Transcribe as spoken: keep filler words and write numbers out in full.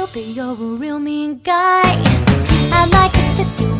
but you're a real mean guy. I'd like to flip you